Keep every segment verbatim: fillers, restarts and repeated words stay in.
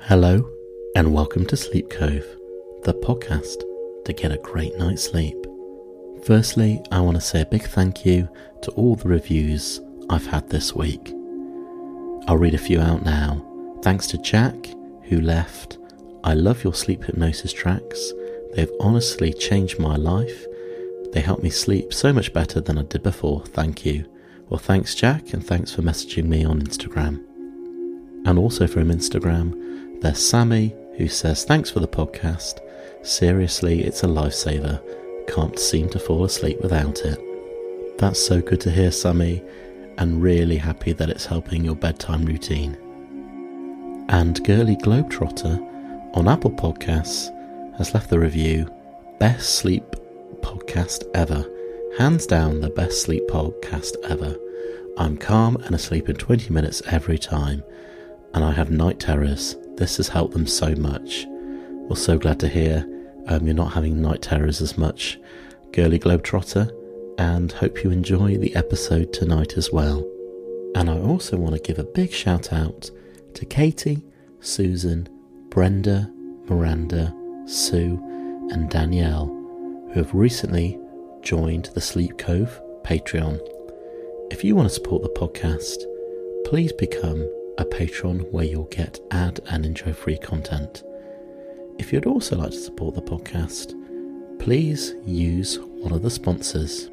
Hello and welcome to Sleep Cove, the podcast to get a great night's sleep. Firstly, I want to say a big thank you to all the reviews I've had this week. I'll read a few out now. Thanks to Jack, who left, "I love your sleep hypnosis tracks. They've honestly changed my life. They help me sleep so much better than I did before. Thank you." Well, thanks Jack, and thanks for messaging me on Instagram. And also from Instagram, there's Sammy, who says, "Thanks for the podcast. Seriously, it's a lifesaver. Can't seem to fall asleep without it." That's so good to hear, Sammy, and really happy that it's helping your bedtime routine. And Girly Globetrotter on Apple Podcasts has left the review, "Best sleep podcast ever. Hands down the best sleep podcast ever. I'm calm and asleep in twenty minutes every time, and I have night terrors. This has helped them so much." Well, so glad to hear um, you're not having night terrors as much, Girly Globetrotter, and hope you enjoy the episode tonight as well. And I also want to give a big shout out to Katie, Susan, Brenda, Miranda, Sue and Danielle, who have recently joined the Sleep Cove Patreon. If you want to support the podcast, please become a patron where you'll get ad and intro free content. If you'd also like to support the podcast, please use one of the sponsors.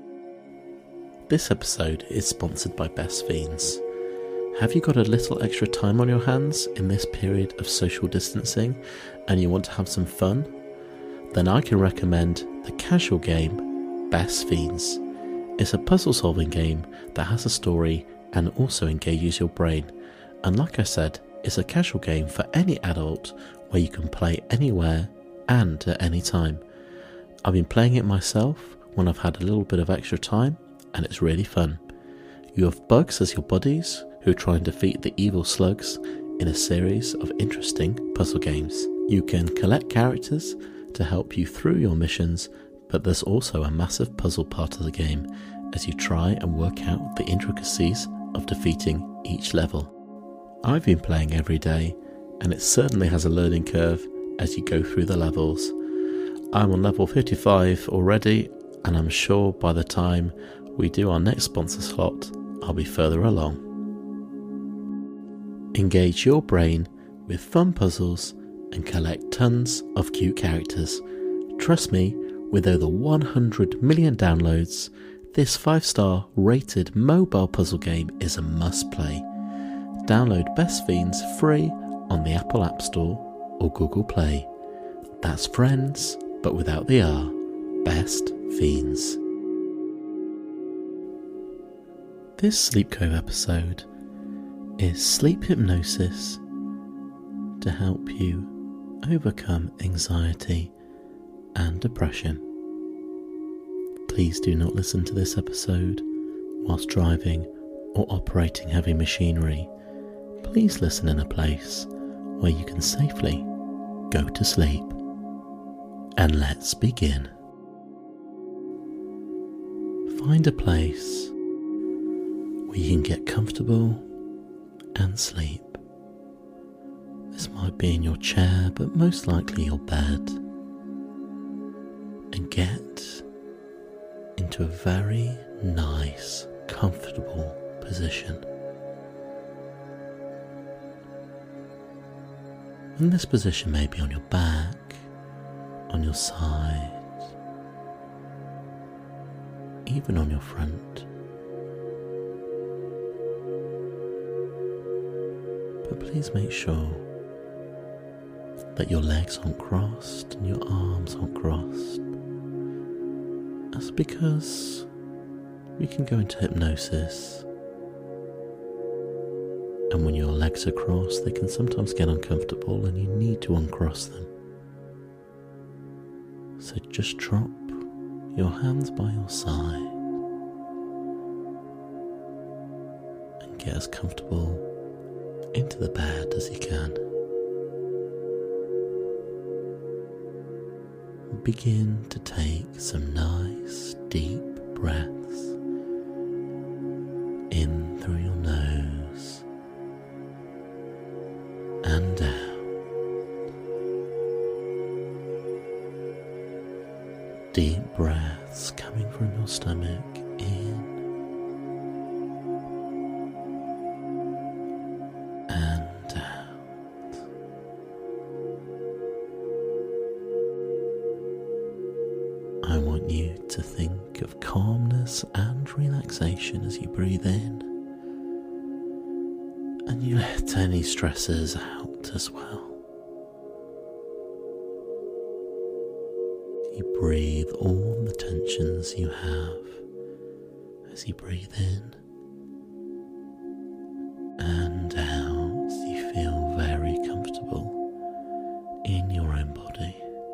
This episode is sponsored by Best Fiends. Have you got a little extra time on your hands in this period of social distancing and you want to have some fun? Then I can recommend the casual game Best Fiends. It's a puzzle solving game that has a story and also engages your brain. And like I said, it's a casual game for any adult where you can play anywhere and at any time. I've been playing it myself when I've had a little bit of extra time, and it's really fun. You have bugs as your buddies who try and defeat the evil slugs in a series of interesting puzzle games. You can collect characters to help you through your missions, but there's also a massive puzzle part of the game as you try and work out the intricacies of defeating each level. I've been playing every day, and it certainly has a learning curve as you go through the levels. I'm on level fifty-five already, and I'm sure by the time we do our next sponsor slot, I'll be further along. Engage your brain with fun puzzles and collect tons of cute characters. Trust me, with over one hundred million downloads, this five star rated mobile puzzle game is a must play. Download Best Fiends free on the Apple App Store or Google Play. That's friends, but without the R. Best Fiends. This Sleep Cove episode is sleep hypnosis to help you overcome anxiety and depression. Please do not listen to this episode whilst driving or operating heavy machinery. Please listen in a place where you can safely go to sleep. And let's begin. Find a place where you can get comfortable and sleep. This might be in your chair, but most likely your bed. And get into a very nice, comfortable position. And this position may be on your back, on your side, even on your front. But please make sure that your legs aren't crossed and your arms aren't crossed. That's because we can go into hypnosis, and when your legs are crossed, they can sometimes get uncomfortable and you need to uncross them. So just drop your hands by your side and get as comfortable into the bed as you can. Begin to take some nice deep breaths in through your nose and out. deep breaths coming from your stomach in and out. I want you to think of calmness and relaxation as you breathe in, and you let any stresses out as well. You breathe all the tensions you have as you breathe in and out. You feel very comfortable in your own body.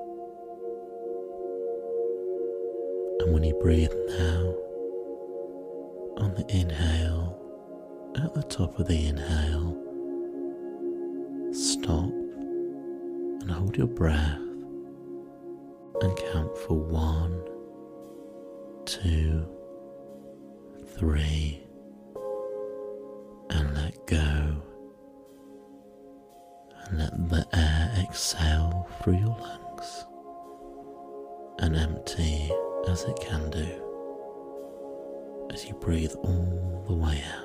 And when you breathe now, on the inhale, at the top of the inhale, stop and hold your breath and count for one, two, three, and let go, and let the air exhale through your lungs and empty as it can do as you breathe all the way out.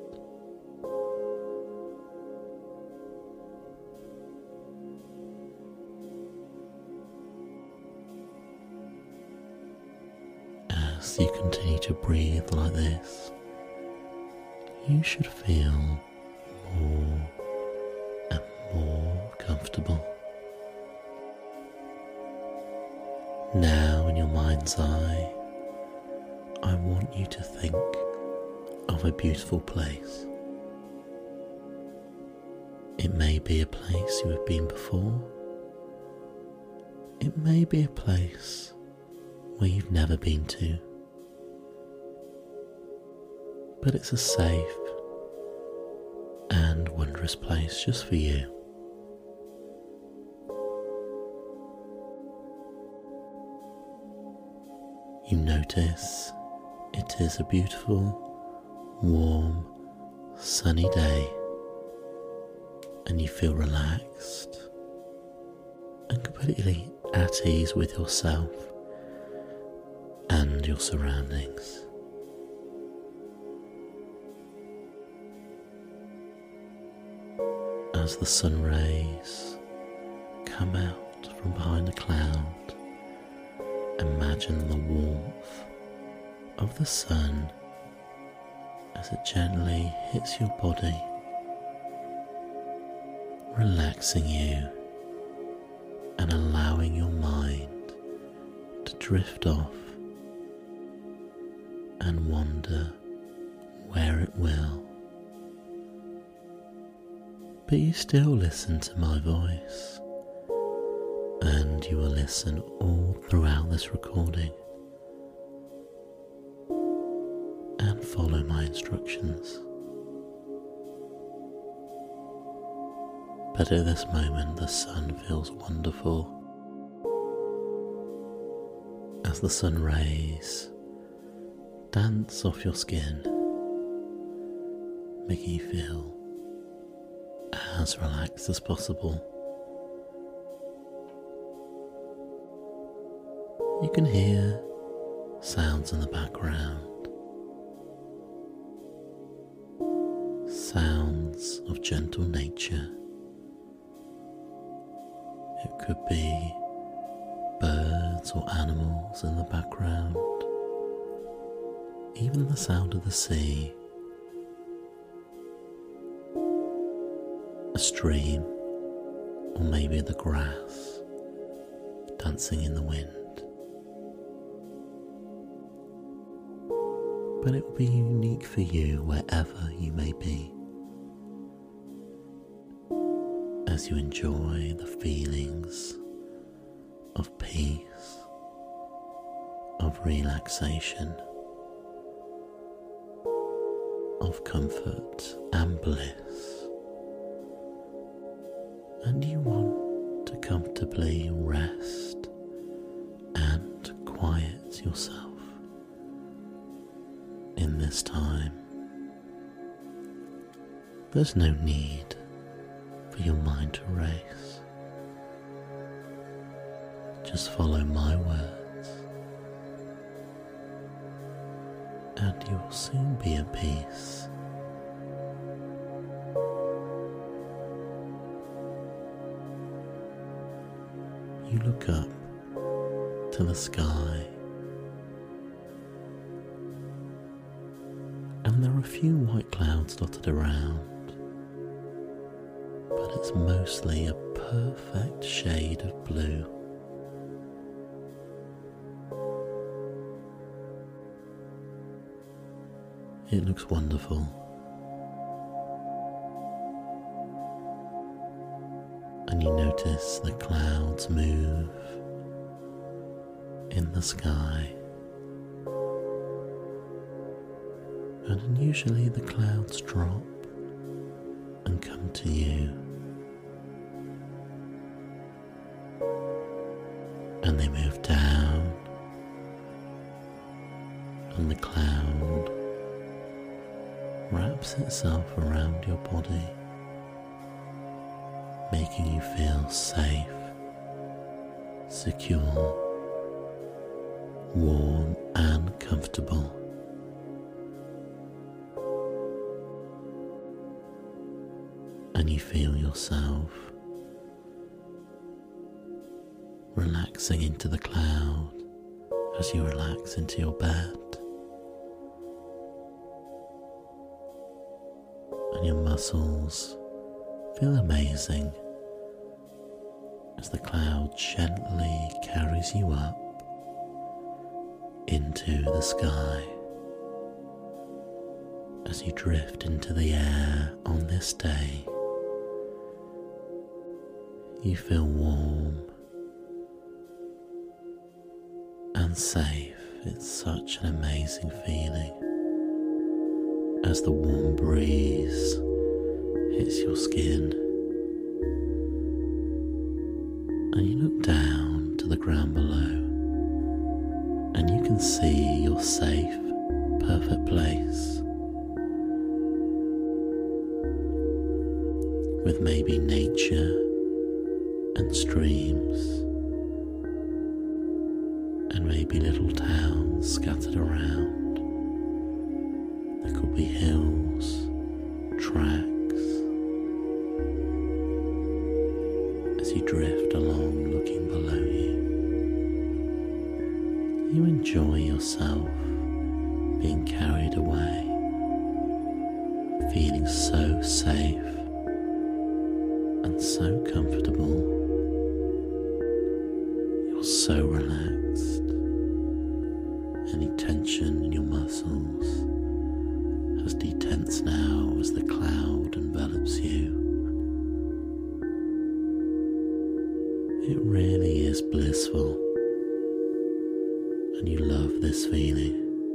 As you continue to breathe like this, you should feel more and more comfortable. Now, in your mind's eye, I want you to think of a beautiful place. It may be a place you have been before. It may be a place where you've never been to. But it's a safe and wondrous place just for you. You notice it is a beautiful, warm, sunny day, and you feel relaxed and completely at ease with yourself and your surroundings. As the sun rays come out from behind a cloud, imagine the warmth of the sun as it gently hits your body, relaxing you and allowing your mind to drift off and wander where it will. But you still listen to my voice, and you will listen all throughout this recording and follow my instructions. But at this moment the sun feels wonderful as the sun rays dance off your skin, making you feel as relaxed as possible. You can hear sounds in the background, sounds of gentle nature. It could be birds or animals in the background, even the sound of the sea, a stream, or maybe the grass dancing in the wind. But it will be unique for you wherever you may be, as you enjoy the feelings of peace, of relaxation, of comfort and bliss. And you want to comfortably rest and quiet yourself in this time. There's no need for your mind to race. Just follow my words and you will soon be at peace. You look up to the sky, and there are a few white clouds dotted around, but it's mostly a perfect shade of blue. It looks wonderful. And you notice the clouds move in the sky. And unusually the clouds drop and come to you. And they move down, and the cloud wraps itself around your body, making you feel safe, secure, warm and comfortable. And you feel yourself relaxing into the cloud as you relax into your bed. And your muscles feel amazing as the cloud gently carries you up into the sky. As you drift into the air on this day, you feel warm and safe. It's such an amazing feeling as the warm breeze hits your skin, and you look down to the ground below, and you can see your safe, perfect place with maybe nature and streams and maybe little towns scattered around. There could be hills, tracks, as you drift along looking below you. You enjoy yourself being carried away, feeling so safe and so comfortable. You're so relaxed. Any tension in your muscles has detensed now as the cloud envelops you. It really is blissful, and you love this feeling.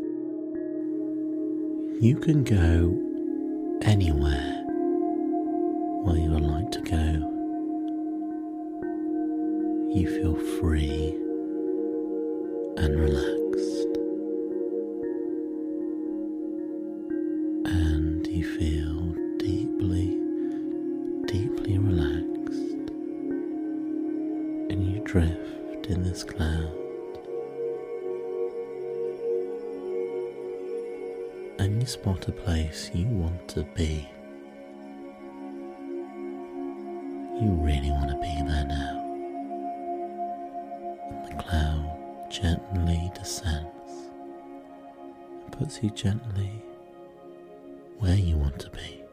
You can go anywhere where you would like to go. You feel free and relaxed, and you feel deeply, deeply relaxed, and you drift in this cloud, and you spot a place you want to be. You really want to be there now. And the cloud gently descends and puts you gently where you want to be.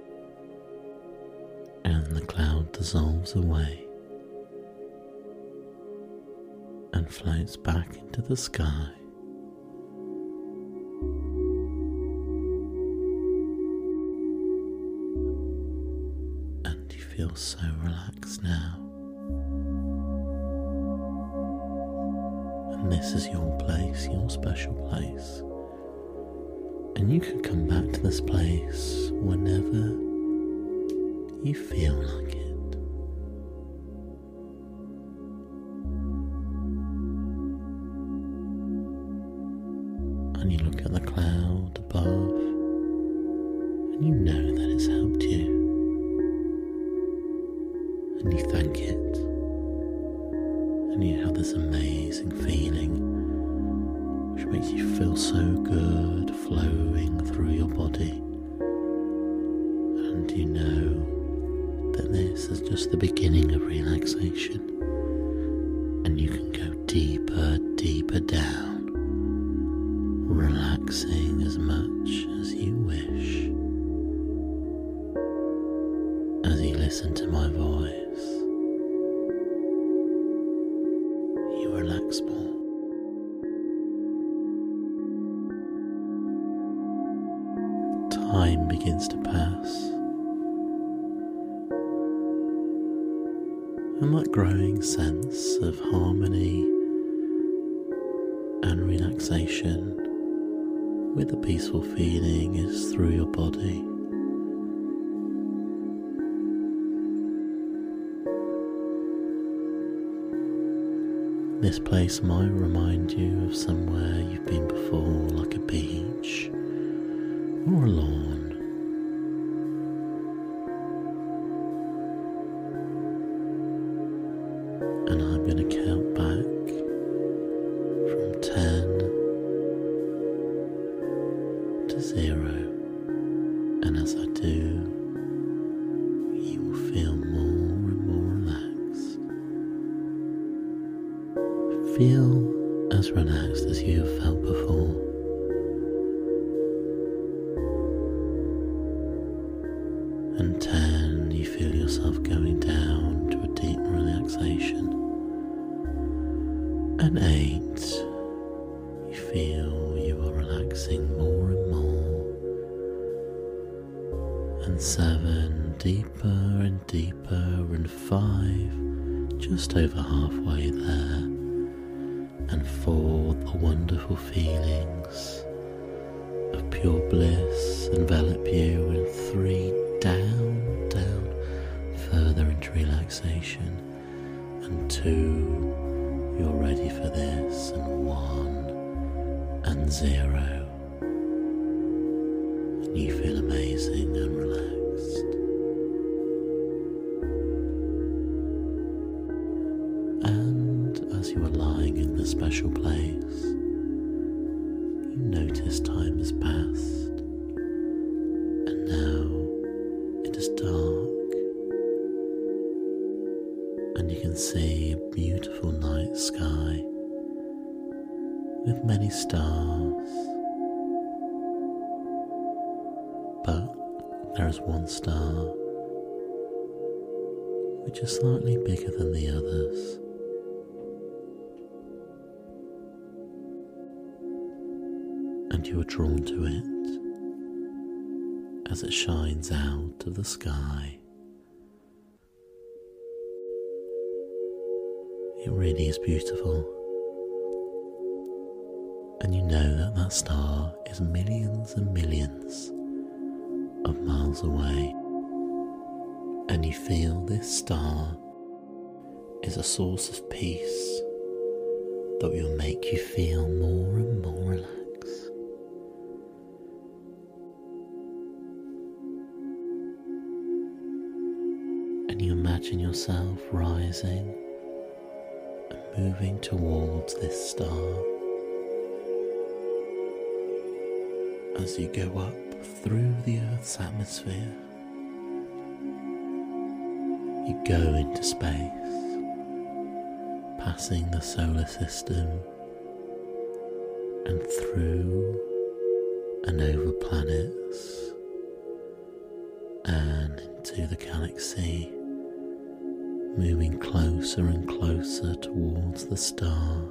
And the cloud dissolves away and floats back into the sky. And you feel so relaxed now. And this is your place, your special place. And you can come back to this place whenever you feel like it. And you look at the cloud above, and you know that it's helped you. And you thank it. And you have this amazing feeling of which makes you feel so good, flowing through your body. And you know that this is just the beginning of relaxation, and you can go deeper, deeper down, relaxing as much as you wish. As you listen to my voice, you relax more. Time begins to pass, and that growing sense of harmony and relaxation with a peaceful feeling is through your body. This place might remind you of somewhere you've been before, like a beach or a lawn. And I'm going to count back from ten to zero, and as I do, you will feel more and more relaxed. Feel as relaxed as you have felt before. And ten, you feel yourself going down to a deep relaxation. And eight, you feel you are relaxing more and more. And seven, deeper and deeper. And five, just over halfway there. And four, the wonderful feelings of pure bliss envelop you. And three, down, down, further into relaxation. And two, you're ready for this. And one, and zero. And you feel amazing and relaxed. And as you are lying in the special place, you notice time has passed. And now it is dark, and you can see a beautiful night sky with many stars. But there is one star which is slightly bigger than the others. And you are drawn to it as it shines out of the sky. It really is beautiful, and you know that that star is millions and millions of miles away, and you feel this star is a source of peace that will make you feel more and more relaxed. And you imagine yourself rising and moving towards this star. As you go up through the Earth's atmosphere, you go into space, passing the solar system and through and over planets and into the galaxy, moving closer and closer towards the star.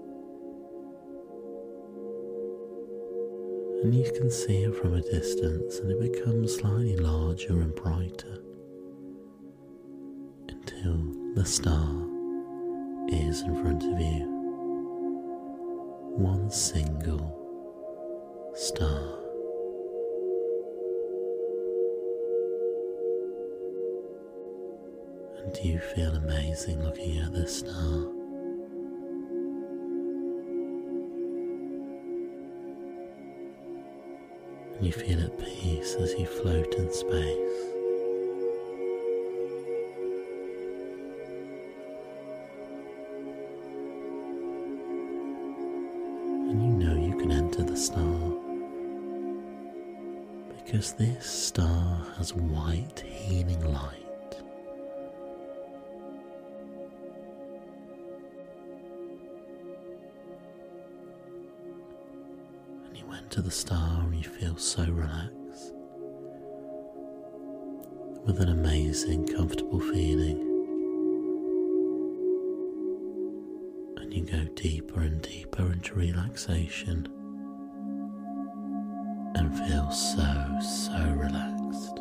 And you can see it from a distance, and it becomes slightly larger and brighter until the star is in front of you. One single star. And you feel amazing looking at this star. And you feel at peace as you float in space. And you know you to the star, because this star has white healing light. And you enter the star and you feel so relaxed, with an amazing, comfortable feeling. And you go deeper and deeper into relaxation and feel so, so relaxed.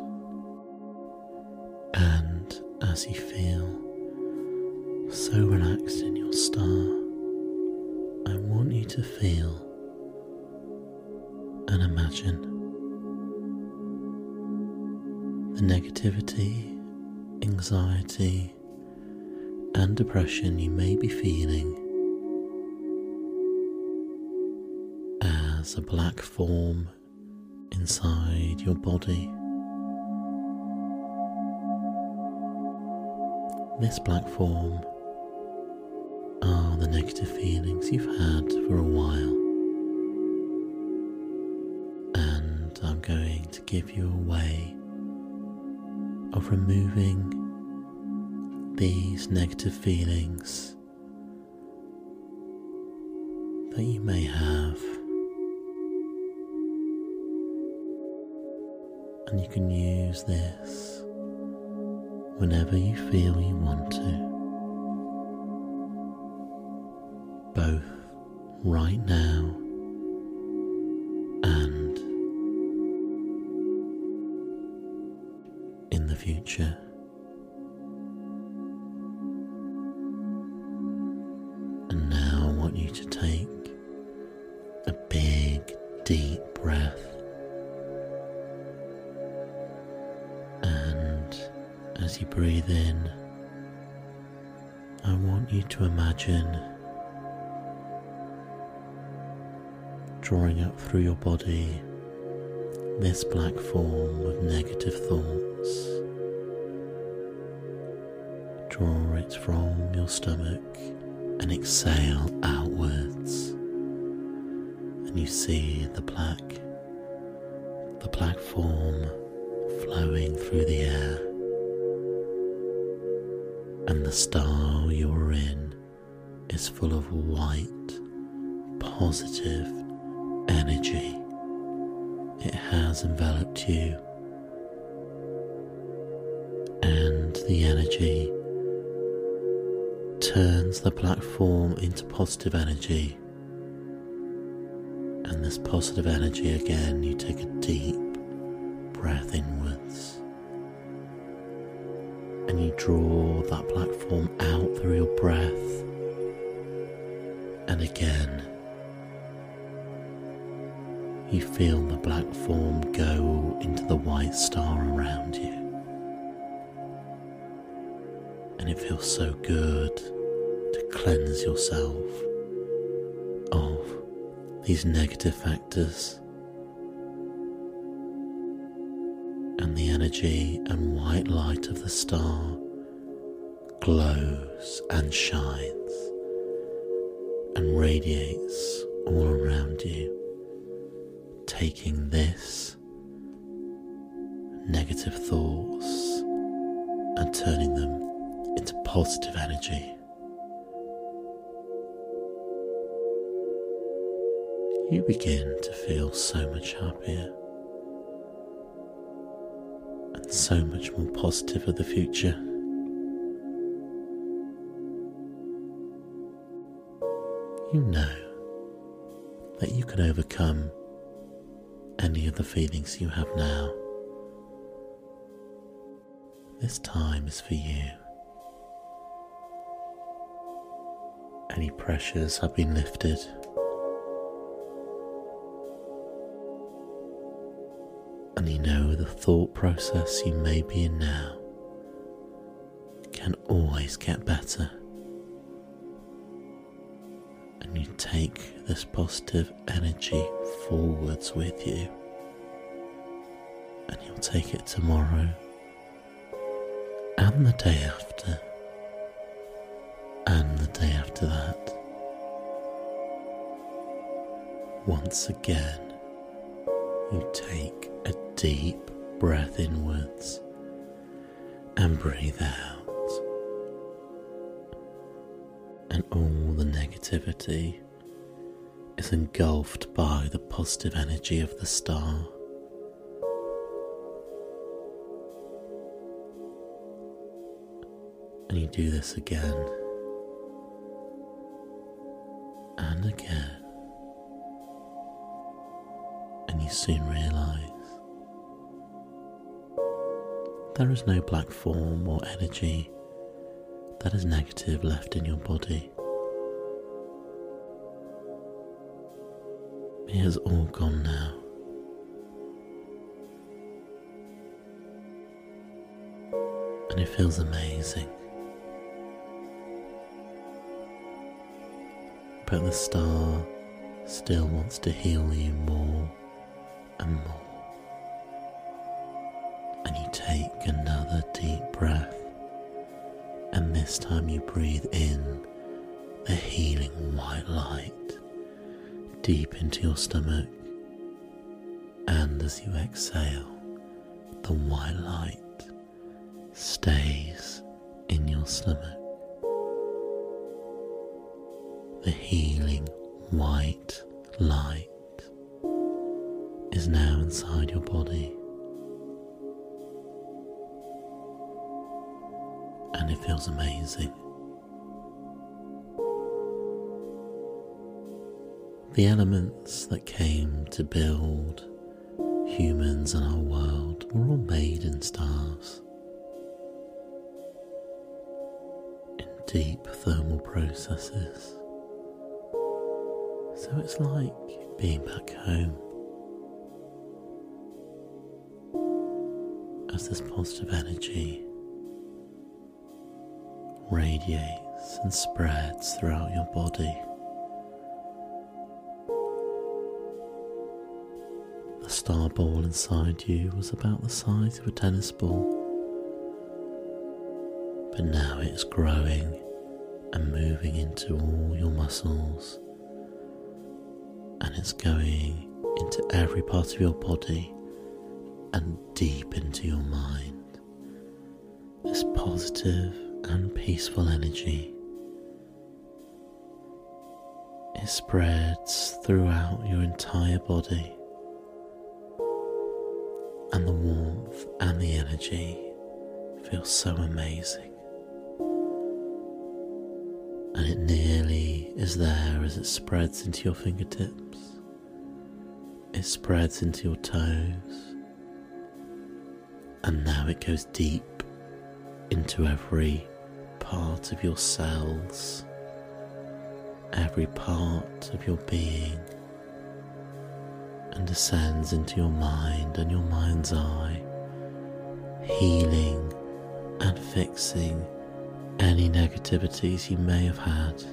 And as you feel so relaxed in your star, I want you to feel and imagine the negativity, anxiety, and depression you may be feeling as a black form inside your body. This black form are the negative feelings you've had for a while, and I'm going to give you a way of removing these negative feelings that you may have. And you can use this whenever you feel you want to, both right now and in the future. And now I want you to take a big, deep breath. As you breathe in, I want you to imagine drawing up through your body this black form of negative thoughts. Draw it from your stomach and exhale outwards, and you see the black, the black form flowing through the air. And the star you're in is full of white, positive energy. It has enveloped you, and the energy turns the black form into positive energy. And this positive energy, again, you take a deep breath inwards. And you draw that black form out through your breath, and again you feel the black form go into the white star around you, and it feels so good to cleanse yourself of these negative factors. And the energy and white light of the star glows and shines and radiates all around you, taking this negative thoughts and turning them into positive energy. You begin to feel so much happier and so much more positive of the future. You know that you can overcome any of the feelings you have now. This time is for you. Any pressures have been lifted. And you know the thought process you may be in now can always get better. And you take this positive energy forwards with you. And you'll take it tomorrow and the day after and the day after that. once again, you take a deep breath inwards and breathe out, and all the negativity is engulfed by the positive energy of the star. And you do this again and again, and you soon realise there is no black form or energy that is negative left in your body. It has all gone now. And it feels amazing. But the star still wants to heal you more and more. And you take another deep breath, and this time you breathe in the healing white light deep into your stomach, and as you exhale, the white light stays in your stomach. The healing white light is now inside your body, and it feels amazing. The elements that came to build humans and our world were all made in stars, in deep thermal processes. So it's like being back home, as this positive energy radiates and spreads throughout your body. The star ball inside you was about the size of a tennis ball, but now it's growing and moving into all your muscles, and it's going into every part of your body and deep into your mind. This positive and peaceful energy, it spreads throughout your entire body, and the warmth and the energy feels so amazing. And it nearly is there as it spreads into your fingertips. It spreads into your toes, and now it goes deep into every part of your cells, every part of your being, and descends into your mind and your mind's eye, healing and fixing any negativities you may have had.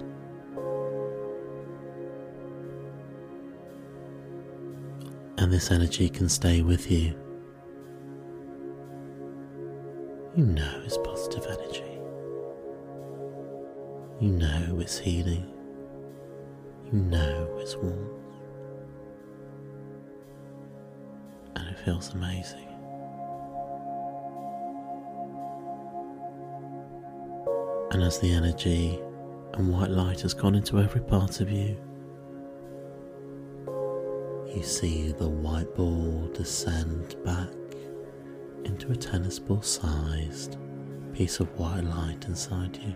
And this energy can stay with you. You know it's positive energy. You know it's healing. You know it's warmth. And it feels amazing. And as the energy and white light has gone into every part of you, you see the white ball descend back into a tennis ball sized piece of white light inside you.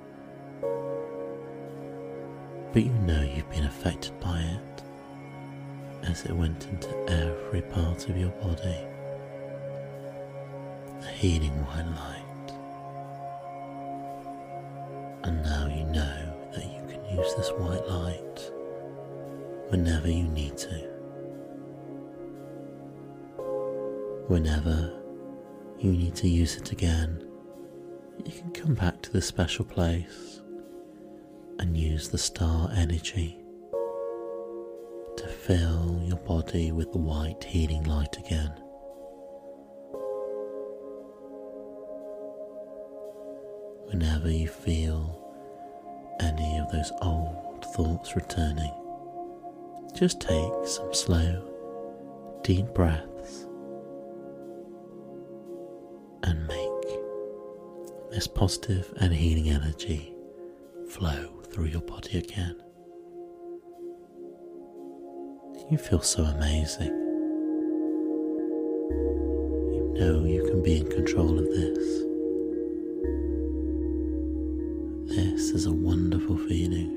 But you know you've been affected by it as it went into every part of your body. The healing white light. And now you know that you can use this white light whenever you need to. Whenever you need to use it again, you can come back to this special place and use the star energy to fill your body with the white healing light again. Whenever you feel any of those old thoughts returning, just take some slow, deep breaths and make this positive and healing energy flow through your body again. You feel so amazing. You know you can be in control of this. This is a wonderful feeling.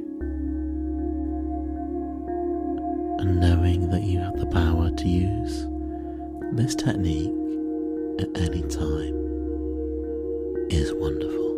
And knowing that you have the power to use this technique at any time is wonderful.